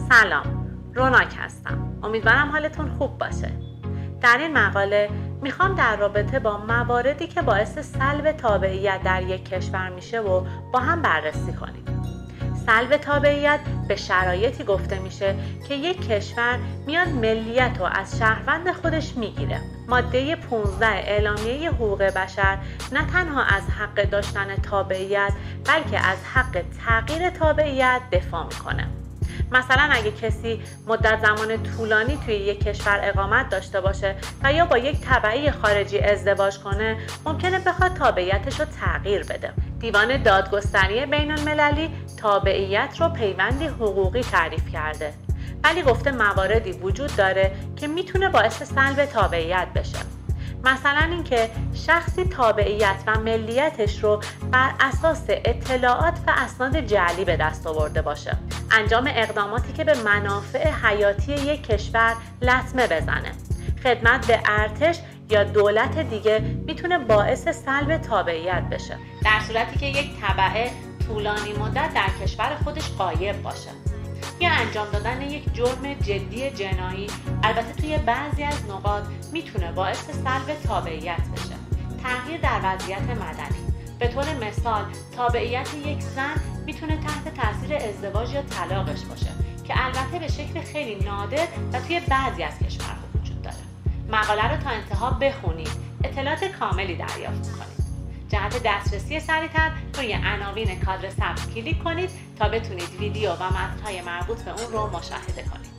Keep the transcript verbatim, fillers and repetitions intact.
سلام، روناک هستم. امیدوارم حالتون خوب باشه. در این مقاله میخوام در رابطه با مواردی که باعث سلب تابعیت در یک کشور میشه و با هم بررسی کنیم. سلب تابعیت به شرایطی گفته میشه که یک کشور میاد ملیت رو از شهروند خودش میگیره. ماده پانزده اعلامیه حقوق بشر نه تنها از حق داشتن تابعیت بلکه از حق تغییر تابعیت دفاع میکنه. مثلا اگه کسی مدت زمان طولانی توی یک کشور اقامت داشته باشه و یا با یک تبعی خارجی ازدواج کنه، ممکنه بخواد تابعیتش رو تغییر بده. دیوان دادگستری بین المللی تابعیت رو پیوندی حقوقی تعریف کرده، ولی گفته مواردی وجود داره که میتونه باعث سلب تابعیت بشه. مثلا اینکه شخصی تابعیت و ملیتش رو بر اساس اطلاعات و اسناد جعلی به دست آورده باشه، انجام اقداماتی که به منافع حیاتی یک کشور لطمه بزنه، خدمت به ارتش یا دولت دیگه میتونه باعث سلب تابعیت بشه، در صورتی که یک تبعه طولانی مدت در کشور خودش غایب باشه، یا انجام دادن یک جرم جدی جنایی. البته توی بعضی از نقاط میتونه باعث سلب تابعیت بشه. تغییر در وضعیت مدنی، به طور مثال تابعیت یک زن میتونه تحت تاثیر ازدواج یا طلاقش باشه که البته به شکل خیلی نادر و توی بعضی از کشورها وجود داره. مقاله رو تا انتها بخونید، اطلاعات کاملی دریافت کنید. جهت دسترسی سریع‌تر روی عناوین کادر سبز کلیک کنید تا بتونید ویدیو و متن‌های مربوط به اون رو مشاهده کنید.